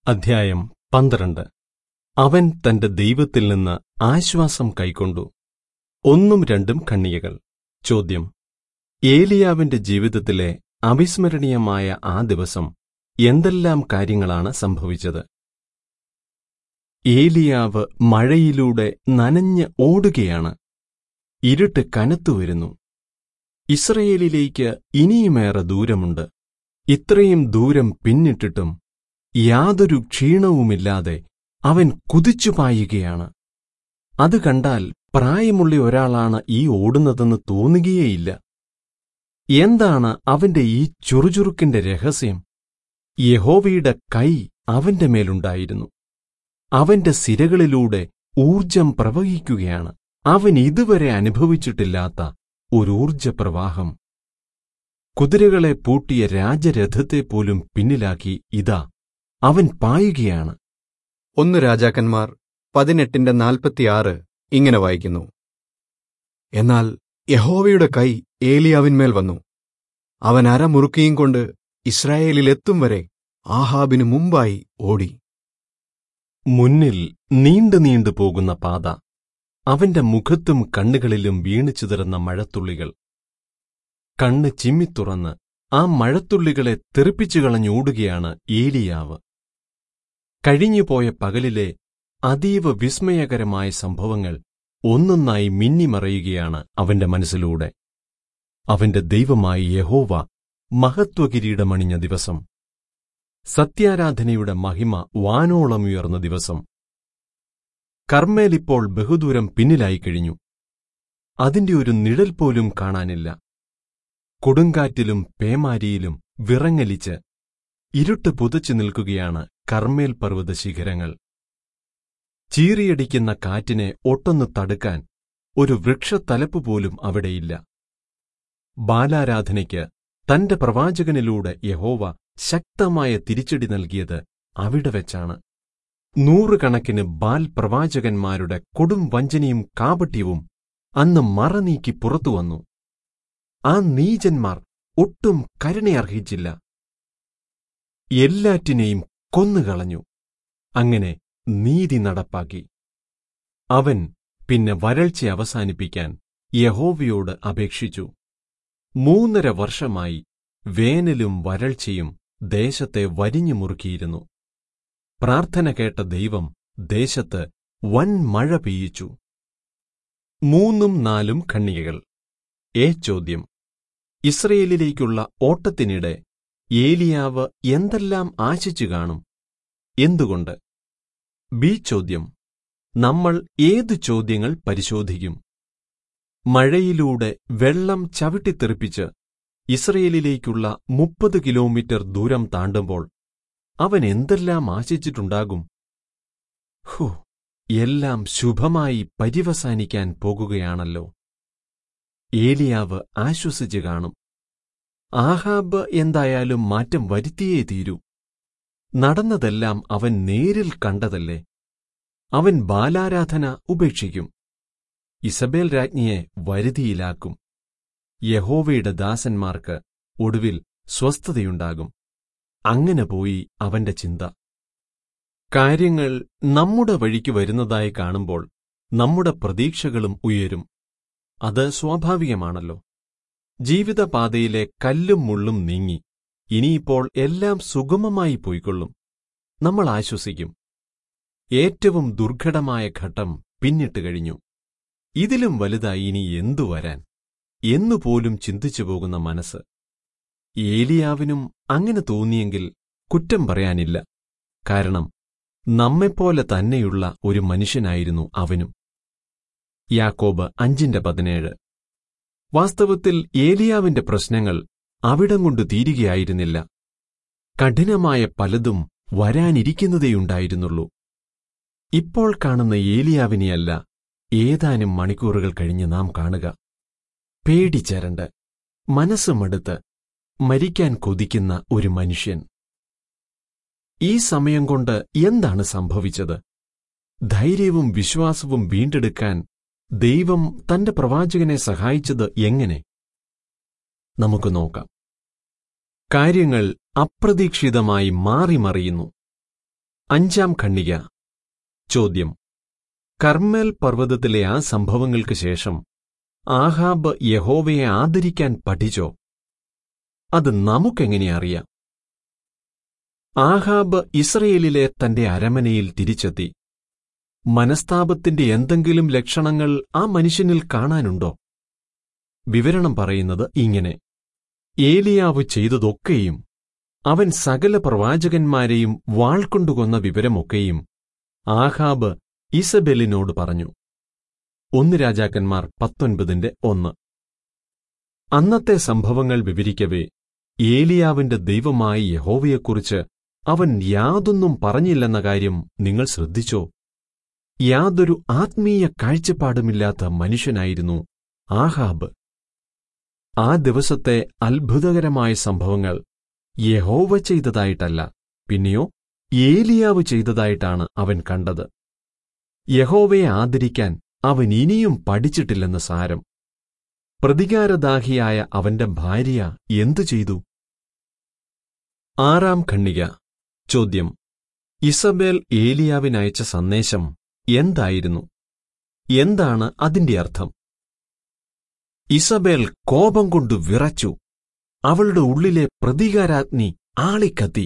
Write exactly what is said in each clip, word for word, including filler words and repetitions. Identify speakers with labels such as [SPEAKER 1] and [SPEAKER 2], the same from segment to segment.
[SPEAKER 1] അധ്യായം പന്ത്രണ്ട്. അവൻ തന്റെ ദൈവത്തിൽ നിന്ന് ആശ്വാസം കൈക്കൊണ്ടു. ഒന്നും രണ്ടും ഖണ്ഡികകൾ. ചോദ്യം: ഏലിയാവിന്റെ ജീവിതത്തിലെ അവിസ്മരണീയമായ ആ ദിവസം എന്തെല്ലാം കാര്യങ്ങളാണ് സംഭവിച്ചത്? ഏലിയാവ് മഴയിലൂടെ നനഞ്ഞ് ഓടുകയാണ്. ഇരുട്ട് കനത്തുവരുന്നു. ഇസ്രയേലിലേക്ക് ഇനിയുമേറെ ദൂരമുണ്ട്. ഇത്രയും ദൂരം പിന്നിട്ടിട്ടും യാതൊരു ക്ഷീണവുമില്ലാതെ അവൻ കുതിച്ചുപായുകയാണ്. അത് കണ്ടാൽ പ്രായമുള്ള ഒരാളാണ് ഈ ഓടുന്നതെന്ന് തോന്നുകയേയില്ല. എന്താണ് അവന്റെ ഈ ചുറുചുറുക്കിന്റെ രഹസ്യം? യഹോവയുടെ കൈ അവന്റെ മേലുണ്ടായിരുന്നു. അവന്റെ സിരകളിലൂടെ ഊർജം പ്രവഹിക്കുകയാണ്. അവൻ ഇതുവരെ അനുഭവിച്ചിട്ടില്ലാത്ത ഒരൂർജപ്രവാഹം. കുതിരകളെ പൂട്ടിയ രാജരഥത്തെപ്പോലും പിന്നിലാക്കി ഇതാ അവൻ പായുകയാണ്.
[SPEAKER 2] ഒന്ന് രാജാക്കന്മാർ പതിനെട്ടിന്റെ നാൽപ്പത്തിയാറ് ഇങ്ങനെ വായിക്കുന്നു: എന്നാൽ യഹോവയുടെ കൈ ഏലിയാവിന്മേൽ വന്നു. അവൻ അരമുറുക്കിയും കൊണ്ട് ഇസ്രായേലിലെത്തും വരെ ആഹാബിനു മുമ്പായി ഓടി.
[SPEAKER 1] മുന്നിൽ നീണ്ടു നീണ്ടു പോകുന്ന പാത. അവന്റെ മുഖത്തും കണ്ണുകളിലും വീണു ചിതറുന്ന മഴത്തുള്ളികൾ. കണ്ണ് ചിമ്മിത്തുറന്ന് ആ മഴത്തുള്ളികളെ തെറിപ്പിച്ചുകളഞ്ഞോടുകയാണ് ഏലിയാവ്. കഴിഞ്ഞുപോയ പകലിലെ അതീവ വിസ്മയകരമായ സംഭവങ്ങൾ ഒന്നൊന്നായി മിന്നിമറയുകയാണ് അവന്റെ മനസ്സിലൂടെ. അവന്റെ ദൈവമായ യഹോവ മഹത്വകിരീടമണിഞ്ഞ ദിവസം. സത്യാരാധനയുടെ മഹിമ വാനോളമുയർന്ന ദിവസം. കർമ്മേലിപ്പോൾ ബഹുദൂരം പിന്നിലായിക്കഴിഞ്ഞു. അതിന്റെ ഒരു നിഴൽ പോലും കാണാനില്ല. കൊടുങ്കാറ്റിലും പേമാരിയിലും വിറങ്ങലിച്ച് ഇരുട്ട് പുതച്ചു നിൽക്കുകയാണ് കർമ്മേൽ പർവ്വത ശിഖരങ്ങൾ. ചീറിയടിക്കുന്ന കാറ്റിനെ ഒട്ടൊന്നു തടുക്കാൻ ഒരു വൃക്ഷത്തലപ്പുപോലും അവിടെയില്ല. ബാലാരാധനയ്ക്ക് തന്റെ പ്രവാചകനിലൂടെ യഹോവ ശക്തമായ തിരിച്ചടി നൽകിയത് അവിടെ വെച്ചാണ്. നൂറുകണക്കിന് ബാൽ പ്രവാചകന്മാരുടെ കൊടും വഞ്ചനയും കാപട്യവും അന്ന് മറനീക്കി പുറത്തുവന്നു. ആ നീചന്മാർ ഒട്ടും കരുണയർഹിച്ചില്ല. എല്ലാറ്റിനെയും കൊന്നുകളഞ്ഞു. അങ്ങനെ നീതി നടപ്പാക്കി. അവൻ പിന്നെ വരൾച്ച അവസാനിപ്പിക്കാൻ യഹോവയോട് അപേക്ഷിച്ചു. മൂന്നര വർഷമായി വേനലും വരൾച്ചയും ദേശത്തെ വരിഞ്ഞു മുറുക്കിയിരുന്നു. പ്രാർത്ഥന കേട്ട ദൈവം ദേശത്ത് വൻ മഴ പെയ്യിച്ചു. മൂന്നും നാലും ഖണ്ഡികകൾ. ഏ ചോദ്യം: ഇസ്രയേലിലേക്കുള്ള ഓട്ടത്തിനിടെ ഏലിയാവ് എന്തെല്ലാം ആശിച്ചു കാണും? എന്തുകൊണ്ട്? ബി ചോദ്യം: നമ്മൾ ഏതു ചോദ്യങ്ങൾ പരിശോധിക്കും? മഴയിലൂടെ വെള്ളം ചവിട്ടിത്തെറിപ്പിച്ച് ഇസ്രയേലിലേക്കുള്ള മുപ്പത് കിലോമീറ്റർ ദൂരം താണ്ടുമ്പോൾ അവൻ എന്തെല്ലാം ആശിച്ചിട്ടുണ്ടാകും? ഹോ, എല്ലാം ശുഭമായി പര്യവസാനിക്കാൻ പോകുകയാണല്ലോ. ഏലിയാവ് ആശ്വസിച്ചു കാണും. ആഹാബ് എന്തായാലും മാറ്റം വരുത്തിയേ തീരൂ. നടന്നതെല്ലാം അവൻ നേരിൽ കണ്ടതല്ലേ. അവൻ ബാലാരാധന ഉപേക്ഷിക്കും. ഇസബേൽ രാജ്ഞിയെ വരുതിയിലാക്കും. യഹോവയുടെ ദാസന്മാർക്ക് ഒടുവിൽ സ്വസ്ഥതയുണ്ടാകും. അങ്ങനെ പോയി അവന്റെ ചിന്ത. കാര്യങ്ങൾ നമ്മുടെ വഴിക്ക് വരുന്നതായി കാണുമ്പോൾ നമ്മുടെ പ്രതീക്ഷകളും ഉയരും. അത് സ്വാഭാവികമാണല്ലോ. ജീവിതപാതയിലെ കല്ലും മുള്ളും നീങ്ങി. ഇനിയിപ്പോൾ എല്ലാം സുഗമമായി പോയിക്കൊള്ളും. നമ്മൾ ആശ്വസിക്കും. ഏറ്റവും ദുർഘടമായ ഘട്ടം പിന്നിട്ട് കഴിഞ്ഞു. ഇതിലും വലുതായി ഇനി എന്തു വരാൻ എന്നുപോലും ചിന്തിച്ചു പോകുന്ന മനസ്സ്. ഏലിയാവിനും അങ്ങനെ തോന്നിയെങ്കിൽ കുറ്റം പറയാനില്ല. കാരണം നമ്മെപ്പോലെ തന്നെയുള്ള ഒരു മനുഷ്യനായിരുന്നു അവനും. യാക്കോബ് അഞ്ചിന്റെ പതിനേഴ്. വാസ്തവത്തിൽ ഏലിയാവിന്റെ പ്രശ്നങ്ങൾ അവിടം കൊണ്ട് തീരുകയായിരുന്നില്ല. കഠിനമായ പലതും വരാനിരിക്കുന്നതേയുണ്ടായിരുന്നുള്ളൂ. ഇപ്പോൾ കാണുന്ന ഏലിയാവിനെയല്ല ഏതാനും മണിക്കൂറുകൾ കഴിഞ്ഞ് നാം കാണുക. പേടിച്ചരണ്ട്, മനസ്സ് മടുത്ത്, മരിക്കാൻ കൊതിക്കുന്ന ഒരു മനുഷ്യൻ. ഈ സമയം കൊണ്ട് എന്താണ് സംഭവിച്ചത്? ധൈര്യവും വിശ്വാസവും വീണ്ടെടുക്കാൻ ദൈവം തന്റെ പ്രവാചകനെ സഹായിച്ചത് എങ്ങനെ? നമുക്ക് നോക്കാം. കാര്യങ്ങൾ അപ്രതീക്ഷിതമായി മാറിമറിയുന്നു. അഞ്ചാം ഖണ്ഡിക. ചോദ്യം: കർമ്മേൽ പർവ്വതത്തിലെ ആ സംഭവങ്ങൾക്ക് ശേഷം ആഹാബ് യഹോവയെ ആദരിക്കാൻ പഠിച്ചോ? അത് നമുക്കെങ്ങനെ അറിയാം? ആഹാബ് ഇസ്രയേലിലെ തന്റെ അരമനയിൽ തിരിച്ചെത്തി. മനസ്താപത്തിന്റെ എന്തെങ്കിലും ലക്ഷണങ്ങൾ ആ മനുഷ്യനിൽ കാണാനുണ്ടോ? വിവരണം പറയുന്നത് ഇങ്ങനെ: ഏലിയാവ് ചെയ്തതൊക്കെയും, അവൻ സകല പ്രവാചകന്മാരെയും വാൾ കൊണ്ടുകൊന്ന വിവരമൊക്കെയും ആഹാബ് ഈസബെലിനോട് പറഞ്ഞു. ഒന്ന് രാജാക്കന്മാർ പത്തൊൻപതിന്റെ ഒന്ന്. അന്നത്തെ സംഭവങ്ങൾ വിവരിക്കവേ ഏലിയാവിന്റെ ദൈവമായ യഹോവയെക്കുറിച്ച് അവൻ യാതൊന്നും പറഞ്ഞില്ലെന്ന കാര്യം നിങ്ങൾ ശ്രദ്ധിച്ചോ? യാതൊരു ആത്മീയ കാഴ്ചപ്പാടുമില്ലാത്ത മനുഷ്യനായിരുന്നു ആഹാബ്. ആ ദിവസത്തെ അത്ഭുതകരമായ സംഭവങ്ങൾ യഹോവ ചെയ്തതായിട്ടല്ല, പിന്നെയോ ഏലിയാവ് ചെയ്തതായിട്ടാണ് അവൻ കണ്ടത്. യഹോവയെ ആദരിക്കാൻ അവൻ ഇനിയും പഠിച്ചിട്ടില്ലെന്ന് സാരം. പ്രതികാരദാഹിയായ അവന്റെ ഭാര്യ എന്തു ചെയ്തു? ആറാം ഖണ്ഡിക. ചോദ്യം: ഇസബേൽ ഏലിയാവിനയച്ച സന്ദേശം എന്തായിരുന്നു? എന്താണ് അതിന്റെ അർത്ഥം? ഇസബേൽ കോപം കൊണ്ടു വിറച്ചു. അവളുടെ ഉള്ളിലെ പ്രതികാരാഗ്നി ആളിക്കത്തി.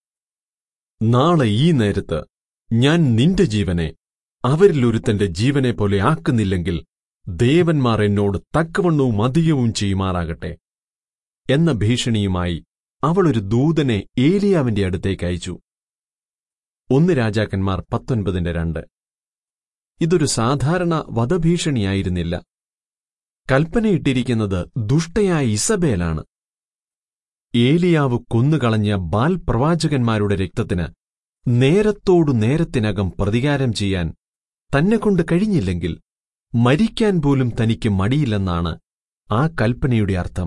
[SPEAKER 1] നാളെ ഈ നേരത്ത് ഞാൻ നിന്റെ ജീവനെ അവരിലൊരുത്തന്റെ ജീവനെ പോലെ ആക്കുന്നില്ലെങ്കിൽ ദേവന്മാർ എന്നോട് തക്കവണ്ണവും അധികവും ചെയ്യുമാറാകട്ടെ എന്ന ഭീഷണിയുമായി അവളൊരു ദൂതനെ ഏലിയാവിന്റെ അടുത്തേക്ക് അയച്ചു. ഒന്ന് രാജാക്കന്മാർ പത്തൊൻപതിന്റെ രണ്ട്. ഇതൊരു സാധാരണ വധഭീഷണിയായിരുന്നില്ല. കൽപ്പനയിട്ടിരിക്കുന്നത് ദുഷ്ടയായ ഇസബേലാണ്. ഏലിയാവ് കൊന്നുകളഞ്ഞ ബാൽ പ്രവാചകന്മാരുടെ രക്തത്തിന് നേരത്തോടു നേരത്തിനകം പ്രതികാരം ചെയ്യാൻ തന്നെക്കൊണ്ട് കഴിഞ്ഞില്ലെങ്കിൽ മരിക്കാൻ പോലും തനിക്ക് മടിയില്ലെന്നാണ് ആ കൽപ്പനയുടെ അർത്ഥം.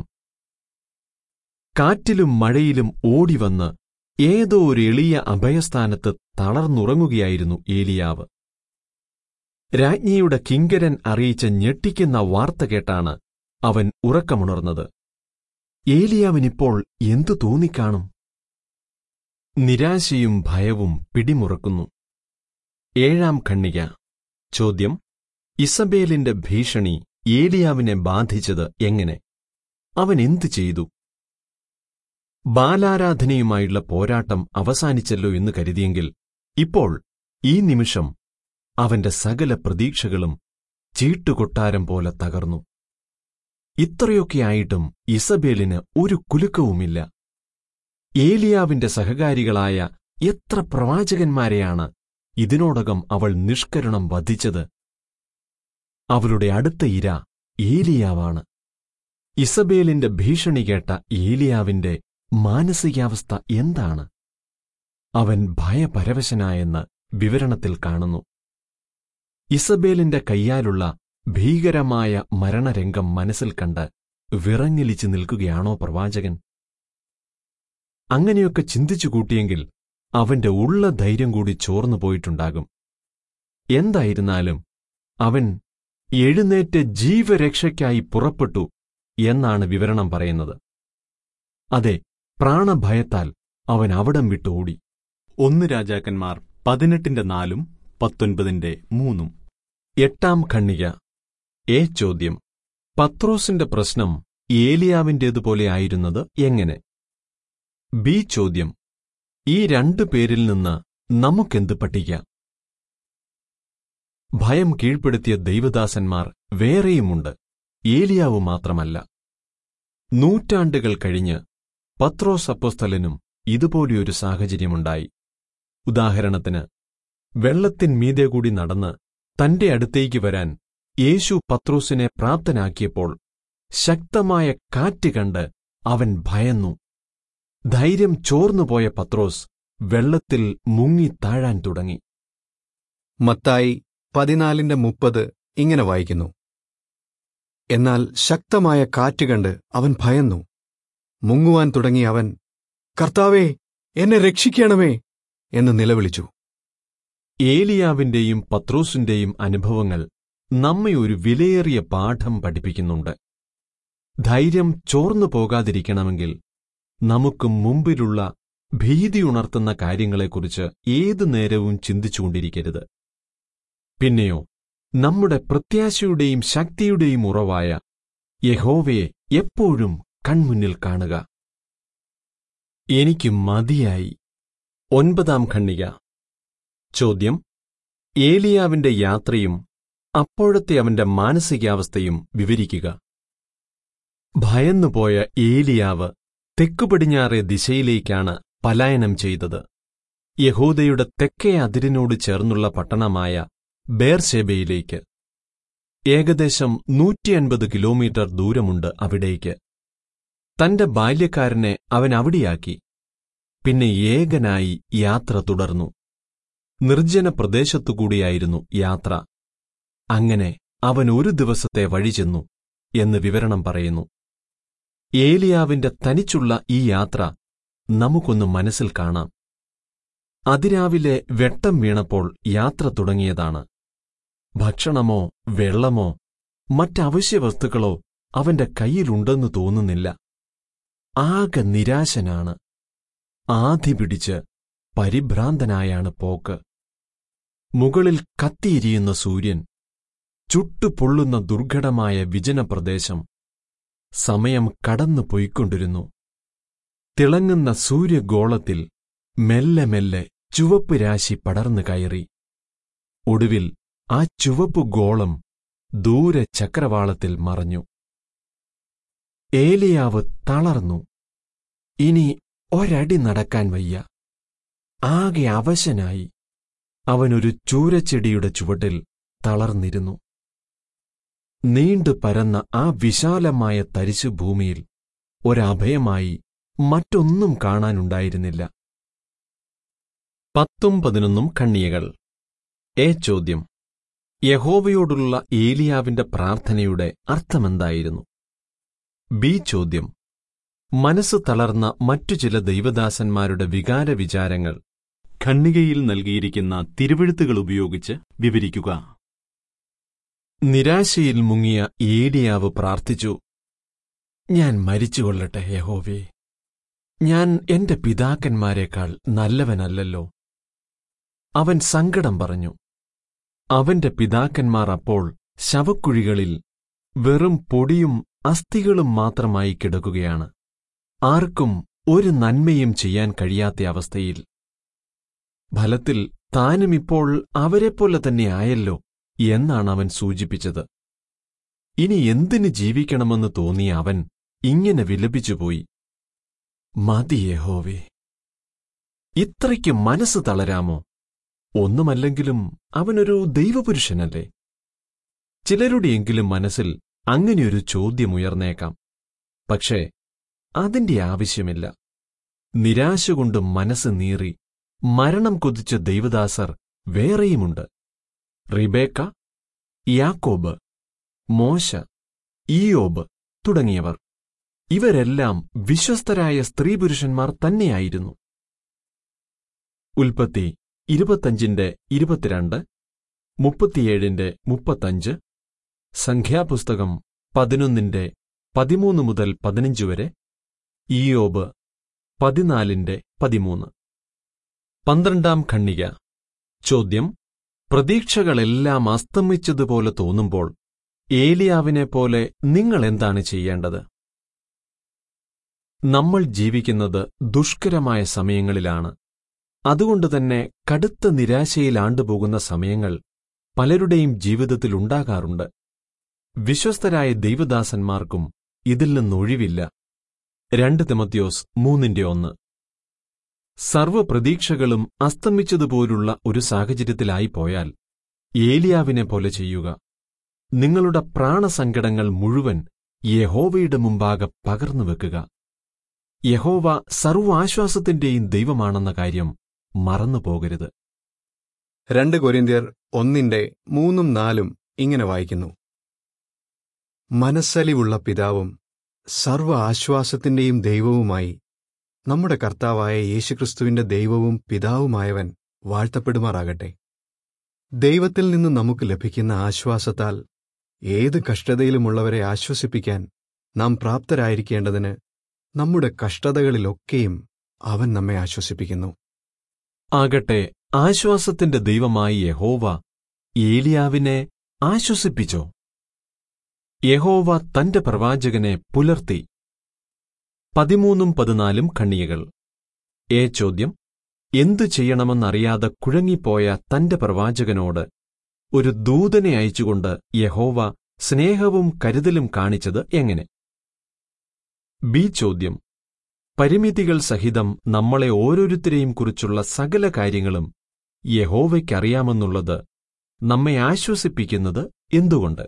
[SPEAKER 1] കാറ്റിലും മഴയിലും ഓടിവന്ന് ഏതോ ഒരു എളിയ അഭയസ്ഥാനത്ത് തളർന്നുറങ്ങുകയായിരുന്നു ഏലിയാവ്. രാജ്ഞിയുടെ കിങ്കരൻ അറിയിച്ച ഞെട്ടിക്കുന്ന വാർത്ത കേട്ടാണ് അവൻ ഉറക്കമുണർന്നത്. ഏലിയാവിനിപ്പോൾ എന്തു തോന്നിക്കാണും? നിരാശയും ഭയവും പിടിമുറക്കുന്നു. ഏഴാം ഖണ്ഡിക. ചോദ്യം: ഇസബേലിന്റെ ഭീഷണി ഏലിയാവിനെ ബാധിച്ചത് എങ്ങനെ? അവൻ എന്തു ചെയ്തു? ബാലാരാധനയുമായുള്ള പോരാട്ടം അവസാനിച്ചല്ലോ എന്ന് കരുതിയെങ്കിൽ ഇപ്പോൾ ഈ നിമിഷം അവന്റെ സകല പ്രതീക്ഷകളും ചീട്ടുകൊട്ടാരം പോലെ തകർന്നു. ഇത്രയൊക്കെയായിട്ടും ഇസബേലിന് ഒരു കുലുക്കവുമില്ല. ഏലിയാവിന്റെ സഹകാരികളായ എത്ര പ്രവാചകന്മാരെയാണ് ഇതിനോടകം അവൾ നിഷ്കരുണം വധിച്ചത്? അവളുടെ അടുത്ത ഇര ഏലിയാവാണ്. ഇസബേലിന്റെ ഭീഷണി കേട്ട ഏലിയാവിന്റെ മാനസികാവസ്ഥ എന്താണ്? അവൻ ഭയപരവശനായെന്ന് വിവരണത്തിൽ കാണുന്നു. ഇസബേലിന്റെ കയ്യാലുള്ള ഭീകരമായ മരണരംഗം മനസ്സിൽ കണ്ട് വിറങ്ങലിച്ചു നിൽക്കുകയാണോ പ്രവാചകൻ? അങ്ങനെയൊക്കെ ചിന്തിച്ചു കൂട്ടിയെങ്കിൽ അവന്റെ ഉള്ള ധൈര്യം കൂടി ചോർന്നു പോയിട്ടുണ്ടാകും. എന്തായിരുന്നാലും അവൻ എഴുന്നേറ്റ് ജീവരക്ഷയ്ക്കായി പുറപ്പെട്ടു എന്നാണ് വിവരണം പറയുന്നത്. അതെ, പ്രാണഭയത്താൽ അവൻ അവിടം വിട്ടോടി. ഒന്ന് രാജാക്കന്മാർ പതിനെട്ടിന്റെ നാലും പത്തൊൻപതിന്റെ മൂന്നും. എട്ടാം ഖണ്ഡിക. എ ചോദ്യം: പത്രോസിന്റെ പ്രശ്നം ഏലിയാവിന്റേതുപോലെ ആയിരുന്നത് എങ്ങനെ? ബി ചോദ്യം: ഈ രണ്ടു പേരിൽ നിന്ന് നമുക്കെന്ത് പഠിക്കാം? ഭയം കീഴ്പ്പെടുത്തിയ ദൈവദാസന്മാർ വേറെയുമുണ്ട്, ഏലിയാവ് മാത്രമല്ല. നൂറ്റാണ്ടുകൾ കഴിഞ്ഞ് പത്രോസ് അപ്പോസ്തലനും ഇതുപോലെയൊരു സാഹചര്യമുണ്ടായി. ഉദാഹരണത്തിന്, വെള്ളത്തിന്മീതെ കൂടി നടന്ന് തന്റെ അടുത്തേക്ക് വരാൻ യേശു പത്രോസിനെ പ്രാപ്തനാക്കിയപ്പോൾ ശക്തമായ കാറ്റ് കണ്ട് അവൻ ഭയന്നു. ധൈര്യം ചോർന്നുപോയ പത്രോസ് വെള്ളത്തിൽ മുങ്ങി താഴാൻ തുടങ്ങി.
[SPEAKER 2] മത്തായി പതിനാലിന്റെ മുപ്പത് ഇങ്ങനെ വായിക്കുന്നു: എന്നാൽ ശക്തമായ കാറ്റ് കണ്ട് അവൻ ഭയന്നു. മുങ്ങുവാൻ തുടങ്ങി അവൻ, കർത്താവേ, എന്നെ രക്ഷിക്കണമേ എന്ന് നിലവിളിച്ചു.
[SPEAKER 1] ഏലിയാവിന്റെയും പത്രോസിന്റെയും അനുഭവങ്ങൾ നമ്മെ ഒരു വിലയേറിയ പാഠം പഠിപ്പിക്കുന്നുണ്ട്. ധൈര്യം ചോർന്നു പോകാതിരിക്കണമെങ്കിൽ നമുക്ക് മുമ്പിലുള്ള ഭീതിയുണർത്തുന്ന കാര്യങ്ങളെക്കുറിച്ച് ഏതു നേരവും ചിന്തിച്ചുകൊണ്ടിരിക്കരുത്. പിന്നെയോ നമ്മുടെ പ്രത്യാശയുടെയും ശക്തിയുടെയും ഉറവായ യഹോവയെ എപ്പോഴും കൺമുന്നിൽ കാണുക. എനിക്ക് മതിയായി. ഒൻപതാം ഖണ്ഡിക. ചോദ്യം: ഏലിയാവിന്റെ യാത്രയും അപ്പോഴത്തെ അവന്റെ മാനസികാവസ്ഥയും വിവരിക്കുക. ഭയന്നുപോയ ഏലിയാവ് തെക്കുപടിഞ്ഞാറേ ദിശയിലേക്കാണ് പലായനം ചെയ്തത്. യഹൂദയുടെ തെക്കേ അതിരിനോട് ചേർന്നുള്ള പട്ടണമായ ബേർശേബയിലേക്ക്. ഏകദേശം നൂറ്റിയൻപത് കിലോമീറ്റർ ദൂരമുണ്ട് അവിടേക്ക്. തന്റെ ബാല്യക്കാരനെ അവൻ അവിടെയാക്കി. പിന്നെ ഏകനായി യാത്ര തുടർന്നു. നിർജ്ജന പ്രദേശത്തുകൂടിയായിരുന്നു യാത്ര. അങ്ങനെ അവൻ ഒരു ദിവസത്തെ വഴി ചെന്നു എന്ന് വിവരണം പറയുന്നു. ഏലിയാവിന്റെ തനിച്ചുള്ള ഈ യാത്ര നമുക്കൊന്ന് മനസ്സിൽ കാണാം. അതിരാവിലെ വെട്ടം വീണപ്പോൾ യാത്ര തുടങ്ങിയതാണ്. ഭക്ഷണമോ വെള്ളമോ മറ്റവശ്യവസ്തുക്കളോ അവന്റെ കയ്യിലുണ്ടെന്ന് തോന്നുന്നില്ല. ആകെ നിരാശനാണ്. ആധി പിടിച്ച് പരിഭ്രാന്തനായാണ് പോക്ക്. മുകളിൽ കത്തിയിരിയുന്ന സൂര്യൻ, ചുട്ടുപൊള്ളുന്ന ദുർഘടമായ വിജനപ്രദേശം. സമയം കടന്നു പൊയ്ക്കൊണ്ടിരുന്നു. തിളങ്ങുന്ന സൂര്യഗോളത്തിൽ മെല്ലെ മെല്ലെ ചുവപ്പ് രാശി പടർന്നു കയറി. ഒടുവിൽ ആ ചുവപ്പു ഗോളം ദൂരെ ചക്രവാളത്തിൽ മറഞ്ഞു. ഏലിയാവ് തളർന്നു. ഇനി ഒരടി നടക്കാൻ വയ്യ. ആകെ അവശനായി അവനൊരു ചൂരച്ചെടിയുടെ ചുവട്ടിൽ തളർന്നിരുന്നു. നീണ്ടു പരന്ന ആ വിശാലമായ തരിശുഭൂമിയിൽ ഒരഭയമായി മറ്റൊന്നും കാണാനുണ്ടായിരുന്നില്ല. പത്തും പതിനൊന്നും ഖണ്ഡികകൾ. എ ചോദ്യം: യഹോവയോടുള്ള ഏലിയാവിന്റെ പ്രാർത്ഥനയുടെ അർത്ഥമെന്തായിരുന്നു? ബി ചോദ്യം: മനസ്സ് തളർന്ന മറ്റു ചില ദൈവദാസന്മാരുടെ വികാരവിചാരങ്ങൾ ഖണ്ഡികയിൽ നൽകിയിരിക്കുന്ന തിരുവെഴുത്തുകൾ ഉപയോഗിച്ച് വിവരിക്കുക. നിരാശയിൽ മുങ്ങിയ ഏലിയാവ് പ്രാർത്ഥിച്ചു: ഞാൻ മരിച്ചുകൊള്ളട്ടെ യഹോവേ. ഞാൻ എന്റെ പിതാക്കന്മാരെക്കാൾ നല്ലവനല്ലല്ലോ. അവൻ സങ്കടം പറഞ്ഞു. അവന്റെ പിതാക്കന്മാർ അപ്പോൾ ശവക്കുഴികളിൽ വെറും പൊടിയും അസ്ഥികളും മാത്രമായി കിടക്കുകയാണ്. ആർക്കും ഒരു നന്മയും ചെയ്യാൻ കഴിയാത്ത അവസ്ഥയിൽ. ഫലത്തിൽ താനും ഇപ്പോൾ അവരെപ്പോലെ തന്നെ ആയല്ലോ എന്നാണ് അവൻ സൂചിപ്പിച്ചത്. ഇനി എന്തിന് ജീവിക്കണമെന്ന് തോന്നിയ അവൻ ഇങ്ങനെ വിലപിച്ചുപോയി: മതി യഹോവേ. ഇത്രയ്ക്ക് മനസ്സ് തളരാമോ? ഒന്നുമല്ലെങ്കിലും അവനൊരു ദൈവപുരുഷനല്ലേ. ചിലരുടെയെങ്കിലും മനസ്സിൽ അങ്ങനെയൊരു ചോദ്യമുയർന്നേക്കാം. പക്ഷേ അതിന്റെ ആവശ്യമില്ല. നിരാശ കൊണ്ട് മനസ്സ് നീറി മരണം കൊതിച്ച ദൈവദാസർ വേറെയുമുണ്ട്. റിബേക്ക, യാക്കോബ്, മോശ, ഇയ്യോബ് തുടങ്ങിയവർ. ഇവരെല്ലാം വിശ്വസ്തരായ സ്ത്രീപുരുഷന്മാർ തന്നെയായിരുന്നു. ഉൽപ്പത്തി ഇരുപത്തഞ്ചിന്റെ ഇരുപത്തിരണ്ട്, മുപ്പത്തിയേഴിന്റെ മുപ്പത്തഞ്ച്, സംഖ്യാപുസ്തകം പതിനൊന്നിന്റെ പതിമൂന്ന് മുതൽ പതിനഞ്ച് വരെ, ഇയ്യോബ് പതിനാലിന്റെ പതിമൂന്ന്. പന്ത്രണ്ടാം ഖണ്ഡിക. ചോദ്യം: പ്രതീക്ഷകളെല്ലാം അസ്തമിച്ചതുപോലെ തോന്നുമ്പോൾ ഏലിയാവിനെപ്പോലെ നിങ്ങളെന്താണ് ചെയ്യേണ്ടത്? നമ്മൾ ജീവിക്കുന്നത് ദുഷ്കരമായ സമയങ്ങളിലാണ്. അതുകൊണ്ടുതന്നെ കടുത്ത നിരാശയിൽ ആണ്ടുപോകുന്ന സമയങ്ങൾ പലരുടെയും ജീവിതത്തിലുണ്ടാകാറുണ്ട്. വിശ്വസ്തരായ ദൈവദാസന്മാർക്കും ഇതിൽ നിന്നൊഴിവില്ല. രണ്ട് തിമോത്തിയോസ് മൂന്നിന്റെ ഒന്ന്. സർവ്വപ്രതീക്ഷകളും അസ്തമിച്ചതുപോലുള്ള ഒരു സാഹചര്യത്തിലായിപ്പോയാൽ ഏലിയാവിനെപ്പോലെ ചെയ്യുക. നിങ്ങളുടെ പ്രാണസങ്കടങ്ങൾ മുഴുവൻ യഹോവയുടെ മുമ്പാകെ പകർന്നുവെക്കുക. യഹോവ സർവ്വാശ്വാസത്തിന്റെയും ദൈവമാണെന്ന കാര്യം മറന്നുപോകരുത്.
[SPEAKER 2] രണ്ട് കൊരിന്ത്യർ ഒന്നിന്റെ മൂന്നും നാലും ഇങ്ങനെ വായിക്കുന്നു: മനസ്സലിവുള്ള പിതാവും സർവ്വ ആശ്വാസത്തിന്റെയും ദൈവവുമായി നമ്മുടെ കർത്താവായ യേശുക്രിസ്തുവിന്റെ ദൈവവും പിതാവുമായവൻ വാഴ്ത്തപ്പെടുമാറാകട്ടെ. ദൈവത്തിൽ നിന്ന് നമുക്ക് ലഭിക്കുന്ന ആശ്വാസത്താൽ ഏത് കഷ്ടതയിലുമുള്ളവരെ ആശ്വസിപ്പിക്കാൻ നാം പ്രാപ്തരായിരിക്കേണ്ടതിന് നമ്മുടെ കഷ്ടതകളിലൊക്കെയും അവൻ നമ്മെ ആശ്വസിപ്പിക്കുന്നു.
[SPEAKER 1] ആകട്ടെ, ആശ്വാസത്തിന്റെ ദൈവമായി യഹോവ ഏലിയാവിനെ ആശ്വസിപ്പിച്ചോ? യഹോവ തന്റെ പ്രവാചകനെ പുലർത്തി. പതിമൂന്നും പതിനാലും ഖണ്ഡികകൾ. ഏ ചോദ്യം: എന്തു ചെയ്യണമെന്നറിയാതെ കുഴങ്ങിപ്പോയ തന്റെ പ്രവാചകനോട് ഒരു ദൂതനെ അയച്ചുകൊണ്ട് യഹോവ സ്നേഹവും കരുതലും കാണിച്ചത് എങ്ങനെ? ബി ചോദ്യം: പരിമിതികൾ സഹിതം നമ്മളെ ഓരോരുത്തരെയും കുറിച്ചുള്ള സകല കാര്യങ്ങളും യഹോവയ്ക്കറിയാമെന്നുള്ളത് നമ്മെ ആശ്വസിപ്പിക്കുന്നത് എന്തുകൊണ്ട്?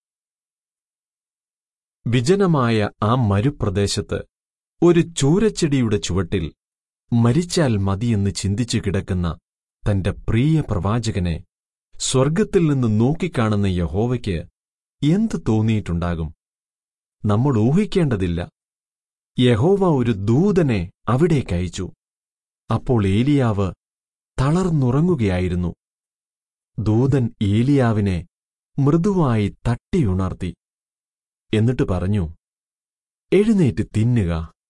[SPEAKER 1] വിജനമായ ആ മരുപ്രദേശത്ത് ഒരു ചൂരച്ചെടിയുടെ ചുവട്ടിൽ മരിച്ചാൽ മതിയെന്ന് ചിന്തിച്ചു കിടക്കുന്ന തന്റെ പ്രിയ പ്രവാചകനെ സ്വർഗ്ഗത്തിൽ നിന്ന് നോക്കിക്കാണുന്ന യഹോവയ്ക്ക് എന്ത് തോന്നിയിട്ടുണ്ടാകും? നമ്മൾ ഊഹിക്കേണ്ടതില്ല. യഹോവ ഒരു ദൂതനെ അവിടേക്കയച്ചു. അപ്പോൾ ഏലിയാവ് തളർന്നുറങ്ങുകയായിരുന്നു. ദൂതൻ ഏലിയാവിനെ മൃദുവായി തട്ടിയുണർത്തി. എന്നിട്ട് പറഞ്ഞു, എഴുന്നേറ്റ് തിന്നുക.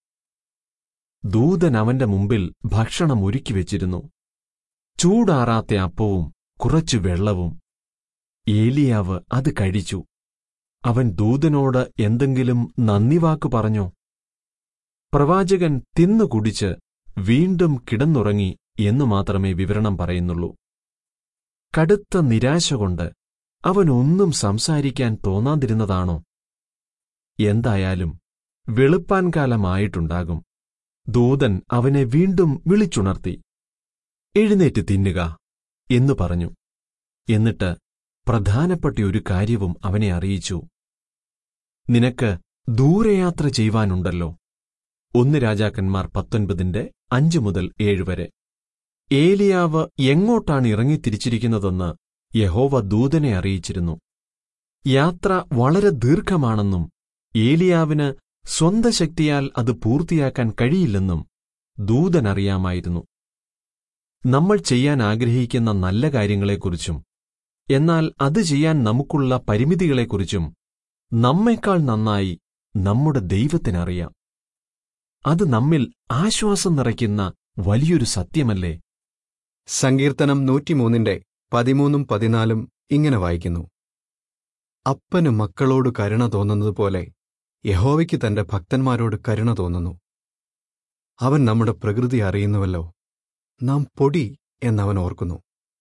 [SPEAKER 1] ദൂതൻ അവന്റെ മുമ്പിൽ ഭക്ഷണം ഒരുക്കിവെച്ചിരുന്നു. ചൂടാറാത്ത അപ്പവും കുറച്ചു വെള്ളവും. ഏലിയാവ് അത് കഴിച്ചു. അവൻ ദൂതനോട് എന്തെങ്കിലും നന്ദിവാക്കു പറഞ്ഞോ? പ്രവാചകൻ തിന്നുകുടിച്ച് വീണ്ടും കിടന്നുറങ്ങി എന്നു മാത്രമേ വിവരണം പറയുന്നുള്ളൂ. കടുത്ത നിരാശ കൊണ്ട് അവനൊന്നും സംസാരിക്കാൻ തോന്നാതിരുന്നതാണോ? എന്തായാലും വെളുപ്പാൻകാലമായിട്ടുണ്ടാകും. ദൂതൻ അവനെ വീണ്ടും വിളിച്ചുണർത്തി. എഴുന്നേറ്റ് തിന്നുക എന്നു പറഞ്ഞു. എന്നിട്ട് പ്രധാനപ്പെട്ട ഒരു കാര്യവും അവനെ അറിയിച്ചു. നിനക്ക് ദൂരയാത്ര ചെയ്യുവാനുണ്ടല്ലോ. ഒന്ന് രാജാക്കന്മാർ പത്തൊൻപതിന്റെ അഞ്ചു മുതൽ ഏഴ് വരെ. ഏലിയാവ് എങ്ങോട്ടാണ് ഇറങ്ങിത്തിരിച്ചിരിക്കുന്നതെന്ന് യഹോവ ദൂതനെ അറിയിച്ചിരുന്നു. യാത്ര വളരെ ദീർഘമാണെന്നും ഏലിയാവിന് സ്വന്ത ശക്തിയാൽ അത് പൂർത്തിയാക്കാൻ കഴിയില്ലെന്നും ദൂതനറിയാമായിരുന്നു. നമ്മൾ ചെയ്യാൻ ആഗ്രഹിക്കുന്ന നല്ല കാര്യങ്ങളെക്കുറിച്ചും എന്നാൽ അത് ചെയ്യാൻ നമുക്കുള്ള പരിമിതികളെക്കുറിച്ചും നമ്മെക്കാൾ നന്നായി നമ്മുടെ ദൈവത്തിനറിയാം. അത് നമ്മിൽ ആശ്വാസം നിറയ്ക്കുന്ന വലിയൊരു സത്യമല്ലേ?
[SPEAKER 2] സങ്കീർത്തനം നൂറ്റിമൂന്നിന്റെ പതിമൂന്നും പതിനാലും ഇങ്ങനെ വായിക്കുന്നു: അപ്പന് മക്കളോട് കരുണ തോന്നുന്നതുപോലെ യഹോവയ്ക്ക് തന്റെ ഭക്തന്മാരോട് കരുണ തോന്നുന്നു. അവൻ നമ്മുടെ പ്രകൃതി അറിയുന്നുവല്ലോ, നാം പൊടി എന്നവൻ ഓർക്കുന്നു.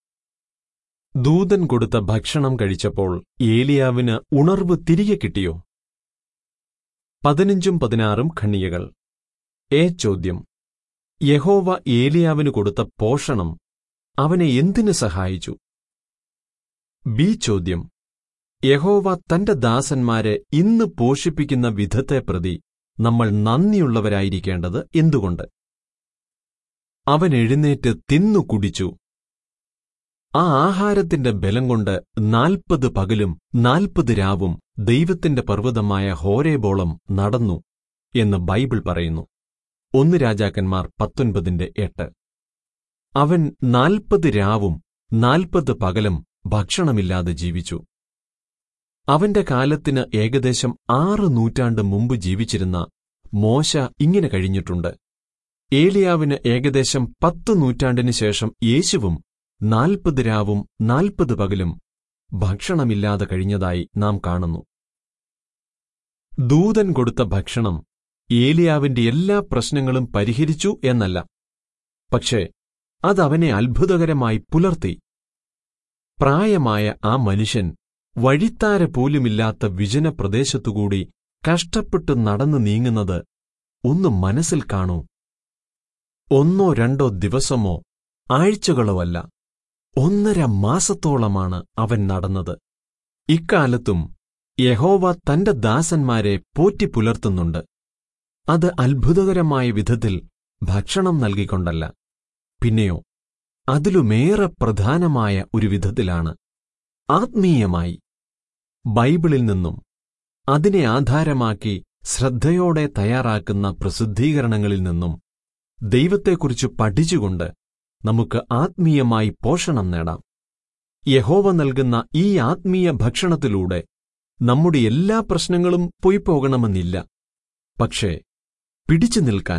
[SPEAKER 1] ദൂതൻ കൊടുത്ത ഭക്ഷണം കഴിച്ചപ്പോൾ ഏലിയാവിന് ഉണർവ് തിരികെ കിട്ടിയോ? പതിനഞ്ചും പതിനാറും ഖണ്ഡികകൾ. ഏ ചോദ്യം: യഹോവ ഏലിയാവിന് കൊടുത്ത പോഷണം അവനെ എന്തിനു സഹായിച്ചു? ബി ചോദ്യം: യഹോവ തന്റെ ദാസന്മാരെ ഇന്ന് പോഷിപ്പിക്കുന്ന വിധത്തെ പ്രതി നമ്മൾ നന്ദിയുള്ളവരായിരിക്കേണ്ടത് എന്തുകൊണ്ട്? അവൻ എഴുന്നേറ്റ് തിന്നു കുടിച്ചു. ആ ആഹാരത്തിന്റെ ബലം കൊണ്ട് നാൽപ്പത് പകലും നാൽപ്പത് രാവും ദൈവത്തിന്റെ പർവ്വതമായ ഹോരേബോളം നടന്നു എന്ന് ബൈബിൾ പറയുന്നു. ഒന്ന് രാജാക്കന്മാർ പത്തൊൻപതിന്റെ എട്ട്. അവൻ നാൽപ്പത് രാവും നാൽപ്പത് പകലും ഭക്ഷണമില്ലാതെ ജീവിച്ചു. അവന്റെ കാലത്തിന് ഏകദേശം ആറ് നൂറ്റാണ്ട് മുമ്പ് ജീവിച്ചിരുന്ന മോശ ഇങ്ങനെ കഴിഞ്ഞിട്ടുണ്ട്. ഏലിയാവിന് ഏകദേശം പത്ത് നൂറ്റാണ്ടിനു ശേഷം യേശുവും നാൽപ്പത് രാവും നാൽപ്പത് പകലും ഭക്ഷണമില്ലാതെ കഴിഞ്ഞതായി നാം കാണുന്നു. ദൂതൻ കൊടുത്ത ഭക്ഷണം ഏലിയാവിന്റെ എല്ലാ പ്രശ്നങ്ങളും പരിഹരിച്ചു എന്നല്ല, പക്ഷേ അതവനെ അത്ഭുതകരമായി പുലർത്തി. പ്രായമായ ആ മനുഷ്യൻ വഴിത്താര പോലുമില്ലാത്ത വിജനപ്രദേശത്തുകൂടി കഷ്ടപ്പെട്ട് നടന്നു നീങ്ങുന്നത് ഒന്ന് മനസ്സിൽ കാണൂ. ഒന്നോ രണ്ടോ ദിവസമോ ആഴ്ചകളോ അല്ല, ഒന്നര മാസത്തോളമാണ് അവൻ നടന്നത്. ഇക്കാലത്തും യഹോവ തന്റെ ദാസന്മാരെ പോറ്റിപ്പുലർത്തുന്നുണ്ട്. അത് അത്ഭുതകരമായ വിധത്തിൽ ഭക്ഷണം നൽകിക്കൊണ്ടല്ല, പിന്നെയോ അതിലുമേറെ പ്രധാനമായ ഒരു വിധത്തിലാണ്, ആത്മീയമായി. ബൈബിളിൽ നിന്നും അതിനെ ആധാരമാക്കി ശ്രദ്ധയോടെ തയ്യാറാക്കുന്ന പ്രസിദ്ധീകരണങ്ങളിൽ നിന്നും ദൈവത്തെക്കുറിച്ച് പഠിച്ചുകൊണ്ട് നമുക്ക് ആത്മീയമായി പോഷണം നേടാം. യഹോവ നൽകുന്ന ഈ ആത്മീയ ഭക്ഷണത്തിലൂടെ നമ്മുടെ എല്ലാ പ്രശ്നങ്ങളും പൊയ്പോകണമെന്നില്ല, പക്ഷേ പിടിച്ചു നിൽക്കാൻ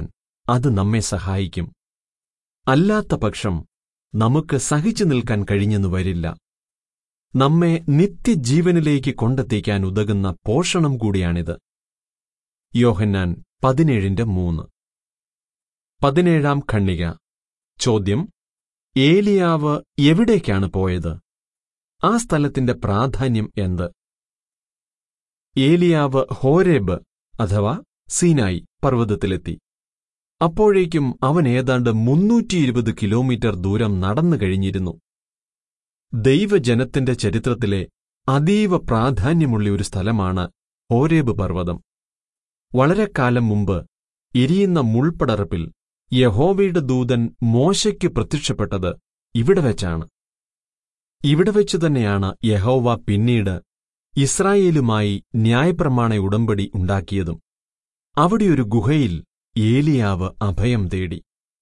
[SPEAKER 1] അത് നമ്മെ സഹായിക്കും. അല്ലാത്ത പക്ഷം നമുക്ക് സഹിച്ചു നിൽക്കാൻ കഴിഞ്ഞെന്നു വരില്ല. നമ്മെ നിത്യജീവനിലേക്ക് കൊണ്ടെത്തിക്കാൻ ഉതകുന്ന പോഷണം കൂടിയാണിത്. യോഹന്നാൻ പതിനേഴിന്റെ മൂന്ന്. പതിനേഴാം ഖണ്ഡിക. ചോദ്യം: ഏലിയാവ് എവിടേക്കാണ് പോയത്? ആ സ്ഥലത്തിന്റെ പ്രാധാന്യം എന്ത്? ഏലിയാവ് ഹോരേബ് അഥവാ സീനായി പർവ്വതത്തിലെത്തി. അപ്പോഴേക്കും അവൻ ഏതാണ്ട് മുന്നൂറ്റിയിരുപത് കിലോമീറ്റർ ദൂരം നടന്നു കഴിഞ്ഞിരുന്നു. ദൈവജനത്തിന്റെ ചരിത്രത്തിലെ അതീവ പ്രാധാന്യമുള്ള ഒരു സ്ഥലമാണ് ഹോരേബ് പർവ്വതം. വളരെക്കാലം മുമ്പ് എരിയുന്ന മുൾപ്പടർപ്പിൽ യഹോവയുടെ ദൂതൻ മോശയ്ക്ക് പ്രത്യക്ഷപ്പെട്ടത് ഇവിടെ വെച്ചാണ്. ഇവിടെ വെച്ചു തന്നെയാണ് യഹോവ പിന്നീട് ഇസ്രായേലുമായി ന്യായപ്രമാണ ഉടമ്പടി ഉണ്ടാക്കിയതും. അവിടെയൊരു ഗുഹയിൽ ഏലിയാവ് അഭയം തേടി.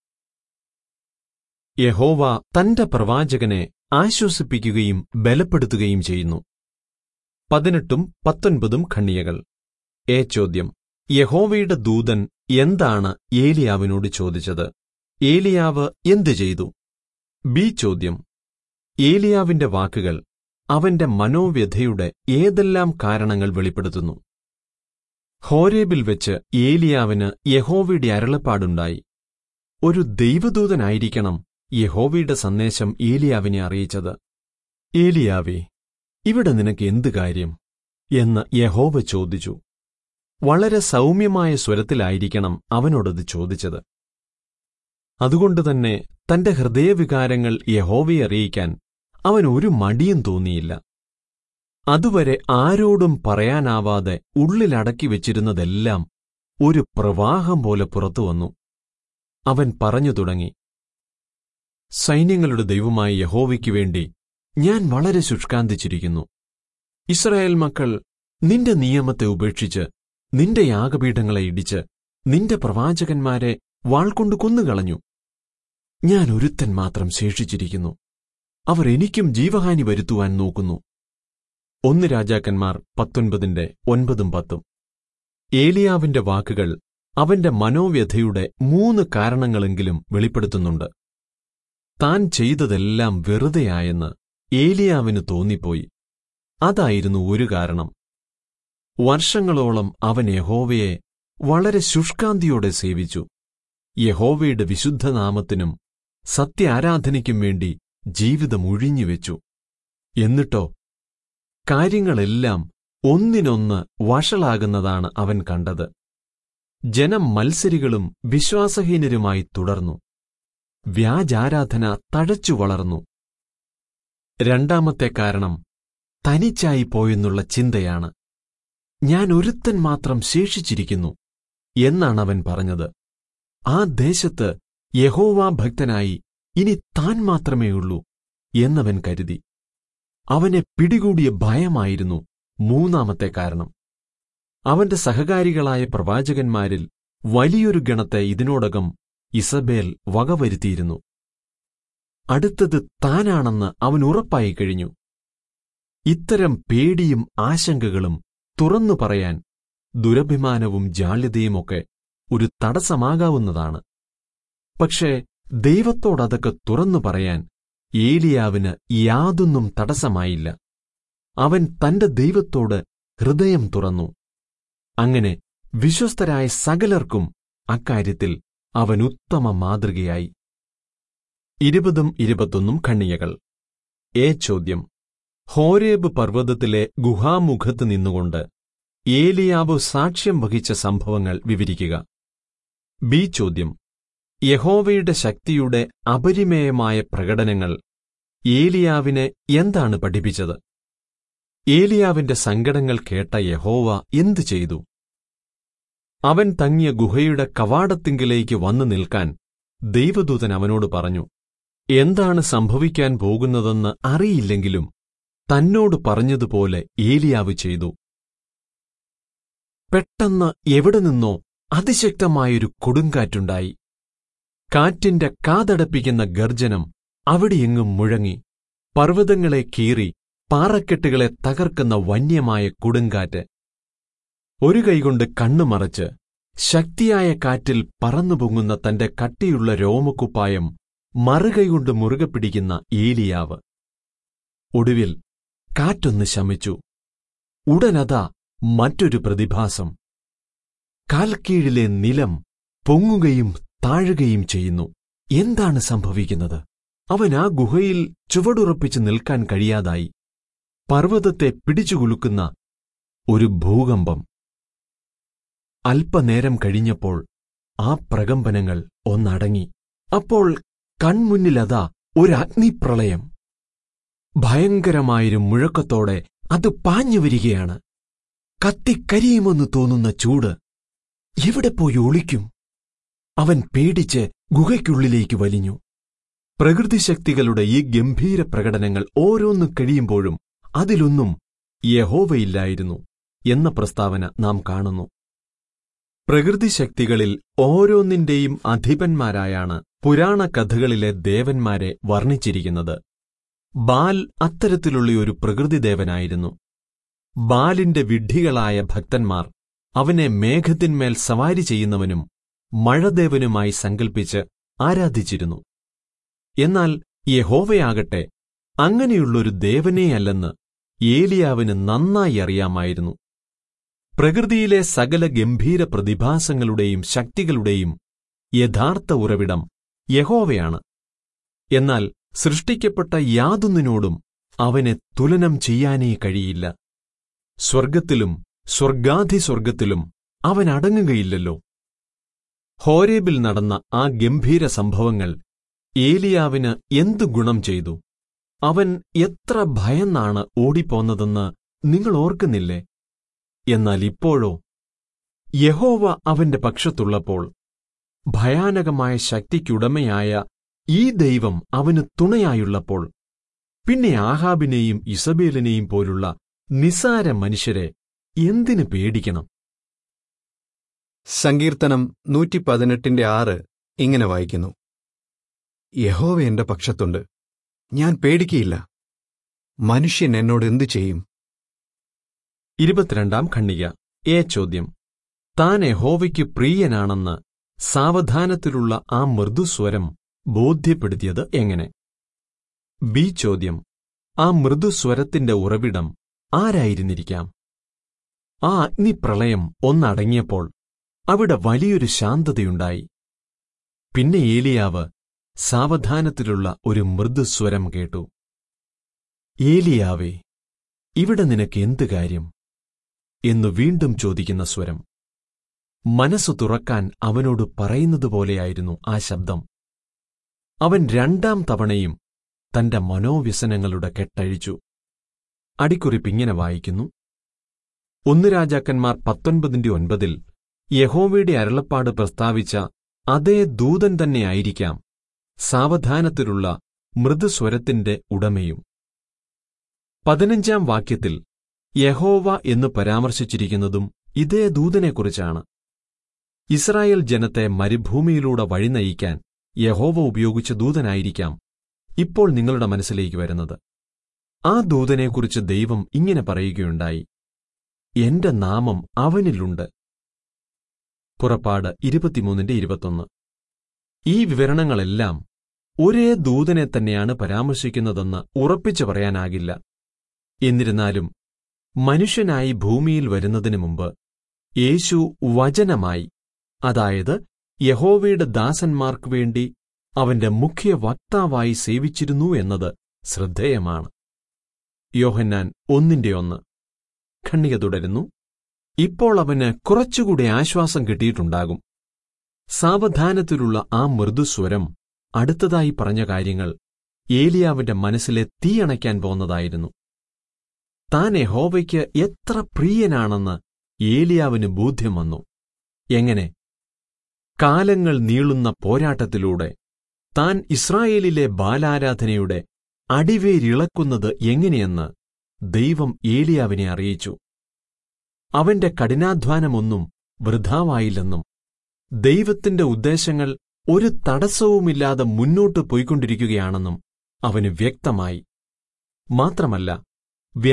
[SPEAKER 1] യഹോവ തന്റെ പ്രവാചകനെ ആശ്വസിപ്പിക്കുകയും ബലപ്പെടുത്തുകയും ചെയ്യുന്നു. പതിനെട്ടും പത്തൊൻപതും ഖണ്ഡികകൾ. എ ചോദ്യം: യഹോവയുടെ ദൂതൻ എന്താണ് ഏലിയാവിനോട് ചോദിച്ചത്? ഏലിയാവ് എന്തു ചെയ്തു? ബി ചോദ്യം: ഏലിയാവിന്റെ വാക്കുകൾ അവന്റെ മനോവ്യഥയുടെ ഏതെല്ലാം കാരണങ്ങൾ വെളിപ്പെടുത്തുന്നു? ഹോരേബിൽ വെച്ച് ഏലിയാവിന് യഹോവയുടെ അരുളപ്പാടുണ്ടായി. ഒരു ദൈവദൂതനായിരിക്കണം യഹോവയുടെ സന്ദേശം ഏലിയാവിനെ അറിയിച്ചത്. ഏലിയാവേ, ഇവിടെ നിനക്ക് എന്തു കാര്യം എന്ന് യഹോവ ചോദിച്ചു. വളരെ സൗമ്യമായ സ്വരത്തിലായിരിക്കണം അവനോടത് ചോദിച്ചത്. അതുകൊണ്ടുതന്നെ തന്റെ ഹൃദയവികാരങ്ങൾ യഹോവയെ അറിയിക്കാൻ അവൻ ഒരു മടിയും തോന്നിയില്ല. അതുവരെ ആരോടും പറയാനാവാതെ ഉള്ളിലടക്കി വെച്ചിരുന്നതെല്ലാം ഒരു പ്രവാഹം പോലെ പുറത്തുവന്നു. അവൻ പറഞ്ഞു തുടങ്ങി: സൈന്യങ്ങളുടെ ദൈവമായ യഹോവയ്ക്കു വേണ്ടി ഞാൻ വളരെ ശുഷ്കാന്തിച്ചിരിക്കുന്നു. ഇസ്രായേൽ മക്കൾ നിന്റെ നിയമത്തെ ഉപേക്ഷിച്ച് നിന്റെ യാഗപീഠങ്ങളെ ഇടിച്ച് നിന്റെ പ്രവാചകന്മാരെ വാൾകൊണ്ടു കൊന്നുകളഞ്ഞു. ഞാൻ ഒരുത്തൻ മാത്രം ശേഷിച്ചിരിക്കുന്നു. അവർ എനിക്കും ജീവഹാനി വരുത്തുവാൻ നോക്കുന്നു. ഒന്ന് രാജാക്കന്മാർ പത്തൊൻപതിന്റെ ഒൻപതും പത്തും. ഏലിയാവിന്റെ വാക്കുകൾ അവന്റെ മനോവ്യഥയുടെ മൂന്ന് കാരണങ്ങളെങ്കിലും വെളിപ്പെടുത്തുന്നുണ്ട്. താൻ ചെയ്തതെല്ലാം വെറുതെയായെന്ന് ഏലിയാവിന് തോന്നിപ്പോയി. അതായിരുന്നു ഒരു കാരണം. വർഷങ്ങളോളം അവൻ യഹോവയെ വളരെ ശുഷ്കാന്തിയോടെ സേവിച്ചു. യഹോവയുടെ വിശുദ്ധനാമത്തിനും സത്യാരാധനയ്ക്കും വേണ്ടി ജീവിതം ഒഴിഞ്ഞുവെച്ചു. എന്നിട്ടോ കാര്യങ്ങളെല്ലാം ഒന്നിനൊന്ന് വഷളാകുന്നതാണ് അവൻ കണ്ടത്. ജനം മത്സരികളും വിശ്വാസഹീനരുമായി തുടർന്നു. വ്യാജാരാധന തഴച്ചു വളർന്നു. രണ്ടാമത്തെ കാരണം തനിച്ചായിപ്പോയെന്നുള്ള ചിന്തയാണ്. ഞാൻ ഒരുത്തൻ മാത്രം ശേഷിച്ചിരിക്കുന്നു എന്നാണവൻ പറഞ്ഞത്. ആ ദേശത്ത് യഹോവാ ഭക്തനായി ഇനി താൻ മാത്രമേയുള്ളൂ എന്നവൻ കരുതി. അവനെ പിടികൂടിയ ഭയമായിരുന്നു മൂന്നാമത്തെ കാരണം. അവന്റെ സഹകാരികളായ പ്രവാചകന്മാരിൽ വലിയൊരു ഗണത്തെ ഇതിനോടകം ഇസബേൽ വകവരുത്തിയിരുന്നു. അടുത്തത് താനാണെന്ന് അവൻ ഉറപ്പായി കഴിഞ്ഞു. ഇത്തരം പേടിയും ആശങ്കകളും തുറന്നു പറയാൻ ദുരഭിമാനവും ജാള്യതയുമൊക്കെ ഒരു തടസ്സമാകാവുന്നതാണ്. പക്ഷേ ദൈവത്തോടതൊക്കെ തുറന്നു പറയാൻ ഏലിയാവിന് യാതൊന്നും തടസ്സമായില്ല. അവൻ തന്റെ ദൈവത്തോട് ഹൃദയം തുറന്നു. അങ്ങനെ വിശ്വസ്തരായ സകലർക്കും അക്കാര്യത്തിൽ അവൻ ഉത്തമ മാതൃകയായി. ഇരുപതും ഇരുപത്തൊന്നും ഖണ്ഡികകൾ. എ ചോദ്യം: ഹോരേബ് പർവ്വതത്തിലെ ഗുഹാമുഖത്ത് നിന്നുകൊണ്ട് ഏലിയാവ് സാക്ഷ്യം വഹിച്ച സംഭവങ്ങൾ വിവരിക്കുക. ബി ചോദ്യം: യഹോവയുടെ ശക്തിയുടെ അപരിമേയമായ പ്രകടനങ്ങൾ ഏലിയാവിനെ എന്താണ് പഠിപ്പിച്ചത്? ഏലിയാവിന്റെ സങ്കടങ്ങൾ കേട്ട യഹോവ എന്തു ചെയ്തു? അവൻ തങ്ങിയ ഗുഹയുടെ കവാടത്തിങ്കലേക്ക് വന്നു നിൽക്കാൻ ദൈവദൂതൻ അവനോട് പറഞ്ഞു. എന്താണ് സംഭവിക്കാൻ പോകുന്നതെന്ന് അറിയില്ലെങ്കിലും തന്നോട് പറഞ്ഞതുപോലെ ഏലിയാവ് ചെയ്തു. പെട്ടെന്ന് എവിടെ നിന്നോ അതിശക്തമായൊരു കൊടുങ്കാറ്റുണ്ടായി. കാറ്റിന്റെ കാതടപ്പിക്കുന്ന ഗർജനം അവിടെയെങ്ങും മുഴങ്ങി. പർവ്വതങ്ങളെ കീറി പാറക്കെട്ടുകളെ തകർക്കുന്ന വന്യമായ കൊടുങ്കാറ്റ്. ഒരു കൈകൊണ്ട് കണ്ണുമറച്ച് ശക്തിയായ കാറ്റിൽ പറന്നുപൊങ്ങുന്ന തന്റെ കട്ടിയുള്ള രോമക്കുപ്പായം മറുകൈകൊണ്ട് മുറുകെ പിടിക്കുന്ന ഏലിയാവ്. ഒടുവിൽ കാറ്റൊന്ന് ശമിച്ചു. ഉടനതാ മറ്റൊരു പ്രതിഭാസം. കാൽക്കീഴിലെ നിലം പൊങ്ങുകയും താഴുകയും ചെയ്യുന്നു. എന്താണ് സംഭവിക്കുന്നത്? അവൻ ആ ഗുഹയിൽ ചുവടുറപ്പിച്ച് നിൽക്കാൻ കഴിയാതായി. പർവ്വതത്തെ പിടിച്ചുകുലുക്കുന്ന ഒരു ഭൂകമ്പം. അല്പനേരം കഴിഞ്ഞപ്പോൾ ആ പ്രകമ്പനങ്ങൾ ഒന്നടങ്ങി. അപ്പോൾ കൺമുന്നിലതാ ഒരു അഗ്നിപ്രളയം. ഭയങ്കരമായൊരു മുഴക്കത്തോടെ അത് പാഞ്ഞുവരികയാണ്. കത്തിക്കരിയുമെന്ന് തോന്നുന്ന ചൂട്. എവിടെ പോയി ഒളിക്കും? അവൻ പേടിച്ച് ഗുഹയ്ക്കുള്ളിലേക്ക് വലിഞ്ഞു. പ്രകൃതിശക്തികളുടെ ഈ ഗംഭീര പ്രകടനങ്ങൾ ഓരോന്നു കഴിയുമ്പോഴും അതിലൊന്നും യഹോവയില്ലായിരുന്നു എന്ന പ്രസ്താവന നാം കാണുന്നു. പ്രകൃതിശക്തികളിൽ ഓരോന്നിന്റെയും അധിപന്മാരായാണ് പുരാണ കഥകളിലെ ദേവന്മാരെ വർണ്ണിച്ചിരിക്കുന്നത്. ബാൽ അത്തരത്തിലുള്ള ഒരു പ്രകൃതിദേവനായിരുന്നു. ബാലിന്റെ വിഡ്ഢികളായ ഭക്തന്മാർ അവനെ മേഘത്തിന്മേൽ സവാരി ചെയ്യുന്നവനും മഴദേവനുമായി സങ്കൽപ്പിച്ച് ആരാധിച്ചിരുന്നു. എന്നാൽ യഹോവയാകട്ടെ അങ്ങനെയുള്ളൊരു ദേവനേയല്ലെന്ന് ഏലിയാവിന് നന്നായി അറിയാമായിരുന്നു. പ്രകൃതിയിലെ സകല ഗംഭീര പ്രതിഭാസങ്ങളുടെയും ശക്തികളുടെയും യഥാർത്ഥ ഉറവിടം യഹോവയാണ്. എന്നാൽ സൃഷ്ടിക്കപ്പെട്ട യാതൊന്നിനോടും അവനെ തുലനം ചെയ്യാനേ കഴിയില്ല. സ്വർഗത്തിലും സ്വർഗാധിസ്വർഗത്തിലും അവൻ അടങ്ങുകയില്ലല്ലോ. ഹോരേബിൽ നടന്ന ആ ഗംഭീര സംഭവങ്ങൾ ഏലിയാവിന് എന്തു ഗുണം ചെയ്തു? അവൻ എത്ര ഭയന്നാണ് ഓടിപ്പോന്നതെന്ന് നിങ്ങൾ ഓർക്കുന്നില്ലേ? എന്നാൽ ഇപ്പോഴോ? യഹോവ അവന്റെ പക്ഷത്തുള്ളപ്പോൾ, ഭയാനകമായ ശക്തിക്കുടമയായ ഈ ദൈവം അവന് തുണയായുള്ളപ്പോൾ, പിന്നെ ആഹാബിനെയും ഇസബേലിനെയും പോലുള്ള നിസ്സാര മനുഷ്യരെ എന്തിനു പേടിക്കണം?
[SPEAKER 2] സങ്കീർത്തനം നൂറ്റി പതിനെട്ടിന്റെ ആറ് ഇങ്ങനെ വായിക്കുന്നു: യഹോവ എന്റെ പക്ഷത്തുണ്ട്, ഞാൻ പേടിക്കയില്ല. മനുഷ്യൻ എന്നോട് എന്തു ചെയ്യും?
[SPEAKER 1] ഇരുപത്തിരണ്ടാം ഖണ്ഡിക. എ ചോദ്യം: താൻ യഹോവയ്ക്ക് പ്രിയനാണെന്ന് സാവധാനത്തിലുള്ള ആ മൃദുസ്വരം ബോധ്യപ്പെടുത്തിയത് എങ്ങനെ? ബി ചോദ്യം: ആ മൃദുസ്വരത്തിന്റെ ഉറവിടം ആരായിരുന്നിരിക്കാം? ആ അഗ്നിപ്രളയം ഒന്നടങ്ങിയപ്പോൾ അവിടെ വലിയൊരു ശാന്തതയുണ്ടായി. പിന്നെ ഏലിയാവ് സാവധാനത്തിലുള്ള ഒരു മൃദുസ്വരം കേട്ടു: ഏലിയാവേ, ഇവിടെ നിനക്ക് എന്ത് കാര്യം എന്നു വീണ്ടും ചോദിക്കുന്ന സ്വരം. മനസ്സു തുറക്കാൻ അവനോട് പറയുന്നതുപോലെയായിരുന്നു ആ ശബ്ദം. അവൻ രണ്ടാം തവണയും തന്റെ മനോവ്യസനങ്ങളുടെ കെട്ടഴിച്ചു. അടിക്കുറിപ്പിങ്ങനെ വായിക്കുന്നു: ഒന്ന് രാജാക്കന്മാർ പത്തൊൻപതിന്റെ ഒൻപതിൽ യഹോവയുടെ അരുളപ്പാട് പ്രസ്താവിച്ച അതേ ദൂതൻ തന്നെയായിരിക്കാം സാവധാനത്തിലുള്ള മൃദുസ്വരത്തിന്റെ ഉടമയും. പതിനഞ്ചാം വാക്യത്തിൽ യഹോവ എന്ന് പരാമർശിച്ചിരിക്കുന്നതും ഇതേ ദൂതനെക്കുറിച്ചാണ്. ഇസ്രായേൽ ജനത്തെ മരുഭൂമിയിലൂടെ വഴി നയിക്കാൻ യഹോവ ഉപയോഗിച്ച ദൂതനായിരിക്കാം ഇപ്പോൾ നിങ്ങളുടെ മനസ്സിലേക്ക് വരുന്നത്. ആ ദൂതനെക്കുറിച്ച് ദൈവം ഇങ്ങനെ പറയുകയുണ്ടായി: എന്റെ നാമം അവനിലുണ്ട്. പുറപ്പാട് ഇരുപത്തിമൂന്നിന്റെ ഇരുപത്തൊന്ന്. ഈ വിവരണങ്ങളെല്ലാം ഒരേ ദൂതനെ തന്നെയാണ് പരാമർശിക്കുന്നതെന്ന് ഉറപ്പിച്ചു പറയാനാകില്ല. എന്നിരുന്നാലും മനുഷ്യനായി ഭൂമിയിൽ വരുന്നതിനു മുമ്പ് യേശു വചനമായി, അതായത് യഹോവയുടെ ദാസന്മാർക്കു വേണ്ടി അവന്റെ മുഖ്യ വക്താവായി സേവിച്ചിരുന്നു എന്നത് ശ്രദ്ധേയമാണ്. യോഹന്നാൻ ഒന്നിന്റെ ഒന്ന്. ഖണ്ഡിക തുടരുന്നു: ഇപ്പോൾ അവന് കുറച്ചുകൂടി ആശ്വാസം കിട്ടിയിട്ടുണ്ടാകും. സാവധാനത്തിലുള്ള ആ മൃദുസ്വരം അടുത്തതായി പറഞ്ഞ കാര്യങ്ങൾ ഏലിയാവിന്റെ മനസ്സിലെ തീയണയ്ക്കാൻ പോന്നതായിരുന്നു. താൻ യഹോവയ്ക്ക് എത്ര പ്രിയനാണെന്ന് ഏലിയാവിന് ബോധ്യം വന്നു. എങ്ങനെ? കാലങ്ങൾ നീളുന്ന പോരാട്ടത്തിലൂടെ താൻ ഇസ്രായേലിലെ ബാലാരാധനയുടെ അടിവേരിളക്കുന്നത് എങ്ങനെയെന്ന് ദൈവം ഏലിയാവിനെ അറിയിച്ചു. അവന്റെ കഠിനാധ്വാനമൊന്നും വൃഥാവായില്ലെന്നും ദൈവത്തിന്റെ ഉദ്ദേശങ്ങൾ ഒരു തടസ്സവുമില്ലാതെ മുന്നോട്ടു പോയിക്കൊണ്ടിരിക്കുകയാണെന്നും അവന് വ്യക്തമായി. മാത്രമല്ല,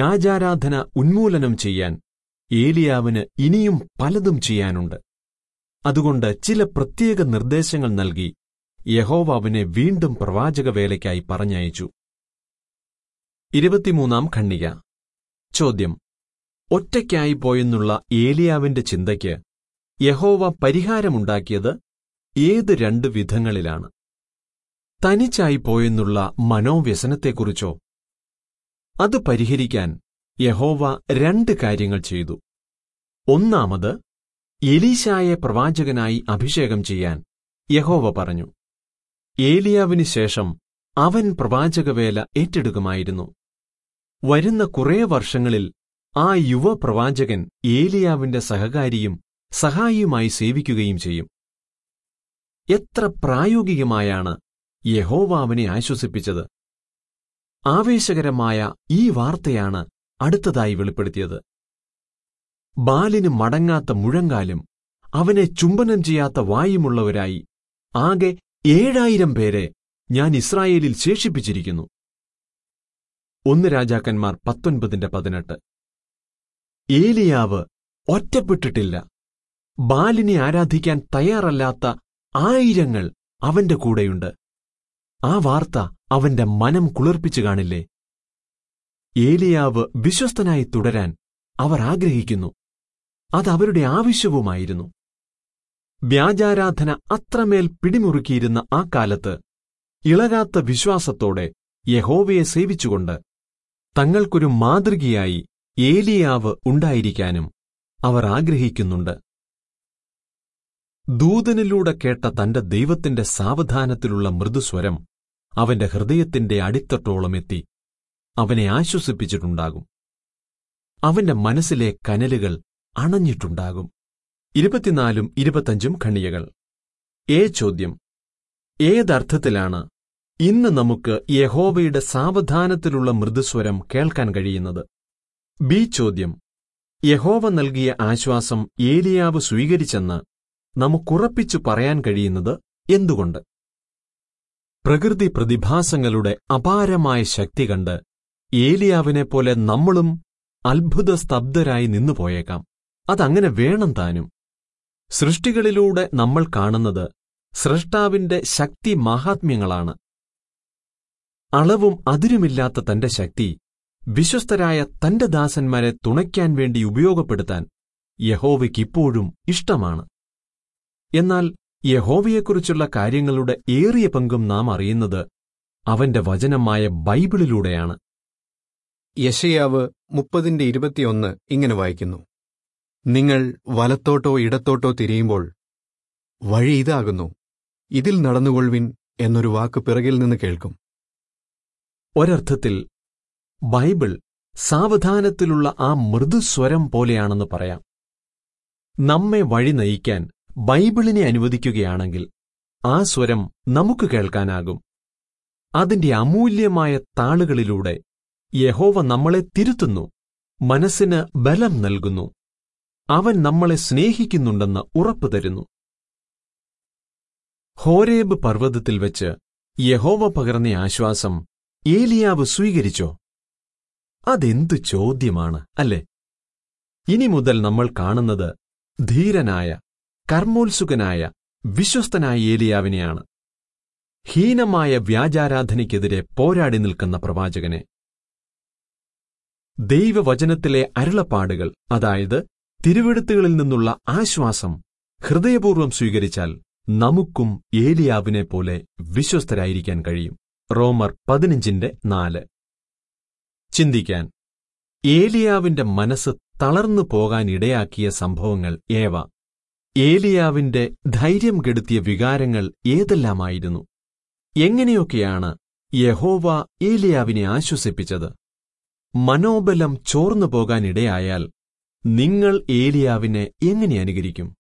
[SPEAKER 1] വ്യാജാരാധന ഉന്മൂലനം ചെയ്യാൻ ഏലിയാവിന് ഇനിയും പലതും ചെയ്യാനുണ്ട്. അതുകൊണ്ട് ചില പ്രത്യേക നിർദ്ദേശങ്ങൾ നൽകി യഹോവ അവനെ വീണ്ടും പ്രവാചകവേലയ്ക്കായി പറഞ്ഞയച്ചു. ഇരുപത്തിമൂന്നാം ഖണ്ഡിക. ചോദ്യം: ഒറ്റയ്ക്കായി പോയെന്നുള്ള ഏലിയാവിന്റെ ചിന്തയ്ക്ക് യഹോവ പരിഹാരമുണ്ടാക്കിയത് ഏത് രണ്ട് വിധങ്ങളിലാണ്? തനിച്ചായി പോയെന്നുള്ള മനോവ്യസനത്തെക്കുറിച്ചോ? അത് പരിഹരിക്കാൻ യഹോവ രണ്ട് കാര്യങ്ങൾ ചെയ്തു. ഒന്നാമത്, എലീശായെ പ്രവാചകനായി അഭിഷേകം ചെയ്യാൻ യഹോവ പറഞ്ഞു. ഏലിയാവിന് ശേഷം അവൻ പ്രവാചകവേല ഏറ്റെടുക്കുമായിരുന്നു. വരുന്ന കുറേ വർഷങ്ങളിൽ ആ യുവപ്രവാചകൻ ഏലിയാവിന്റെ സഹകാരിയും സഹായിയുമായി സേവിക്കുകയും ചെയ്യും. എത്ര പ്രായോഗികമായാണ് യഹോവ അവനെ ആശ്വസിപ്പിച്ചത്! ആവേശകരമായ ഈ വാർത്തയാണ് അടുത്തതായി വെളിപ്പെടുത്തിയത്. ബാലിന് മടങ്ങാത്ത മുഴങ്കാലും അവനെ ചുംബനം ചെയ്യാത്ത വായുമുള്ളവരായി ആകെ ഏഴായിരം പേരെ ഞാൻ ഇസ്രായേലിൽ ശേഷിപ്പിച്ചിരിക്കുന്നു. ഒന്ന് രാജാക്കന്മാർ പത്തൊൻപതിന്റെ പതിനെട്ട്. ഏലിയാവ് ഒറ്റപ്പെട്ടിട്ടില്ല. ബാലിനെ ആരാധിക്കാൻ തയ്യാറല്ലാത്ത ആയിരങ്ങൾ അവന്റെ കൂടെയുണ്ട്. ആ വാർത്ത അവന്റെ മനം കുളിർപ്പിച്ചു കാണില്ലേ? ഏലിയാവ് വിശ്വസ്തനായി തുടരാൻ അവർ ആഗ്രഹിക്കുന്നു. അതവരുടെ ആവശ്യവുമായിരുന്നു. വ്യാജാരാധന അത്രമേൽ പിടിമുറുക്കിയിരുന്ന ആ കാലത്ത് ഇളകാത്ത വിശ്വാസത്തോടെ യഹോവയെ സേവിച്ചുകൊണ്ട് തങ്ങൾക്കൊരു മാതൃകയായി ഏലിയാവ് ഉണ്ടായിരിക്കാനും അവർ ആഗ്രഹിക്കുന്നുണ്ട്. ദൂതനിലൂടെ കേട്ട തന്റെ ദൈവത്തിന്റെ സാവധാനത്തിലുള്ള മൃദുസ്വരം അവന്റെ ഹൃദയത്തിന്റെ അടിത്തട്ടോളം എത്തി അവനെ ആശ്വസിപ്പിച്ചിട്ടുണ്ടാകും. അവന്റെ മനസ്സിലെ കനലുകൾ അണഞ്ഞിട്ടുണ്ടാകും. ഇരുപത്തിനാലും ഇരുപത്തഞ്ചും ഖണ്ഡികകൾ. ഏ ചോദ്യം: ഏതർത്ഥത്തിലാണ് ഇന്ന് നമുക്ക് യഹോവയുടെ സാവധാനത്തിലുള്ള മൃദുസ്വരം കേൾക്കാൻ കഴിയുന്നത്? ബി ചോദ്യം: യഹോവ നൽകിയ ആശ്വാസം ഏലിയാവ് സ്വീകരിച്ചെന്ന് നമുക്കുറപ്പിച്ചു പറയാൻ കഴിയുന്നത് എന്തുകൊണ്ട്? പ്രകൃതി പ്രതിഭാസങ്ങളുടെ അപാരമായ ശക്തി കണ്ട് ഏലിയാവിനെപ്പോലെ നമ്മളും അത്ഭുത സ്തബ്ധരായി നിന്നുപോയേക്കാം. അതങ്ങനെ വേണം താനും. സൃഷ്ടികളിലൂടെ നമ്മൾ കാണുന്നത് സ്രഷ്ടാവിന്റെ ശക്തി മഹാത്മ്യങ്ങളാണ്. അളവും അതിരുമില്ലാത്ത തന്റെ ശക്തി വിശ്വസ്തരായ തന്റെ ദാസന്മാരെ തുണയ്ക്കാൻ വേണ്ടി ഉപയോഗപ്പെടുത്താൻ യഹോവയ്ക്കിപ്പോഴും ഇഷ്ടമാണ്. എന്നാൽ യഹോവയെക്കുറിച്ചുള്ള കാര്യങ്ങളുടെ ഏറിയ പങ്കും നാം അറിയുന്നത് അവന്റെ വചനമായ ബൈബിളിലൂടെയാണ്.
[SPEAKER 2] യെശയ്യാവ് മുപ്പതിന്റെ ഇരുപത്തിയൊന്ന് ഇങ്ങനെ വായിക്കുന്നു: നിങ്ങൾ വലത്തോട്ടോ ഇടത്തോട്ടോ തിരിയുമ്പോൾ വഴി ഇതാകുന്നു, ഇതിൽ നടന്നുകൊള്ളുവിൻ എന്നൊരു വാക്ക് പിറകിൽ നിന്ന് കേൾക്കും.
[SPEAKER 1] ഒരർത്ഥത്തിൽ ബൈബിൾ സാവധാനത്തിലുള്ള ആ മൃദുസ്വരം പോലെയാണെന്ന് പറയാം. നമ്മെ വഴി നയിക്കാൻ ബൈബിളിനെ അനുവദിക്കുകയാണെങ്കിൽ ആ സ്വരം നമുക്ക് കേൾക്കാനാകും. അതിന്റെ അമൂല്യമായ താളുകളിലൂടെ യഹോവ നമ്മളെ തിരുത്തുന്നു, മനസ്സിന് ബലം നൽകുന്നു. അവൻ നമ്മളെ സ്നേഹിക്കുന്നുണ്ടെന്ന് ഉറപ്പു തരുന്നു. ഹോരേബ് പർവ്വതത്തിൽ വെച്ച് യഹോവ പകർന്ന ആശ്വാസം ഏലിയാവ് സ്വീകരിച്ചോ? അതെന്തു ചോദ്യമാണ്, അല്ലേ? ഇനി മുതൽ നമ്മൾ കാണുന്നത് ധീരനായ, കർമ്മോത്സുകനായ, വിശ്വസ്തനായ ഏലിയാവിനെയാണ്. ഹീനമായ വ്യാജാരാധനയ്ക്കെതിരെ പോരാടി നിൽക്കുന്ന പ്രവാചകനെ. ദൈവവചനത്തിലെ അരുളപ്പാടുകൾ, അതായത് തിരുവെഴുത്തുകളിൽ നിന്നുള്ള ആശ്വാസം ഹൃദയപൂർവ്വം സ്വീകരിച്ചാൽ നമുക്കും ഏലിയാവിനെ പോലെ വിശ്വസ്തരായിരിക്കാൻ കഴിയും. റോമർ പതിനഞ്ചിന്റെ നാല്. ചിന്തിക്കാൻ: ഏലിയാവിന്റെ മനസ്സ് തളർന്നു പോകാനിടയാക്കിയ സംഭവങ്ങൾ ഏവ? ഏലിയാവിന്റെ ധൈര്യം കെടുത്തിയ വികാരങ്ങൾ ഏതെല്ലാമായിരുന്നു? എങ്ങനെയൊക്കെയാണ് യഹോവ ഏലിയാവിനെ ആശ്വസിപ്പിച്ചത്? മനോബലം ചോർന്നു പോകാനിടയായാൽ നിങ്ങൾ ഏലിയാവിനെ എങ്ങനെ അനുകരിക്കും?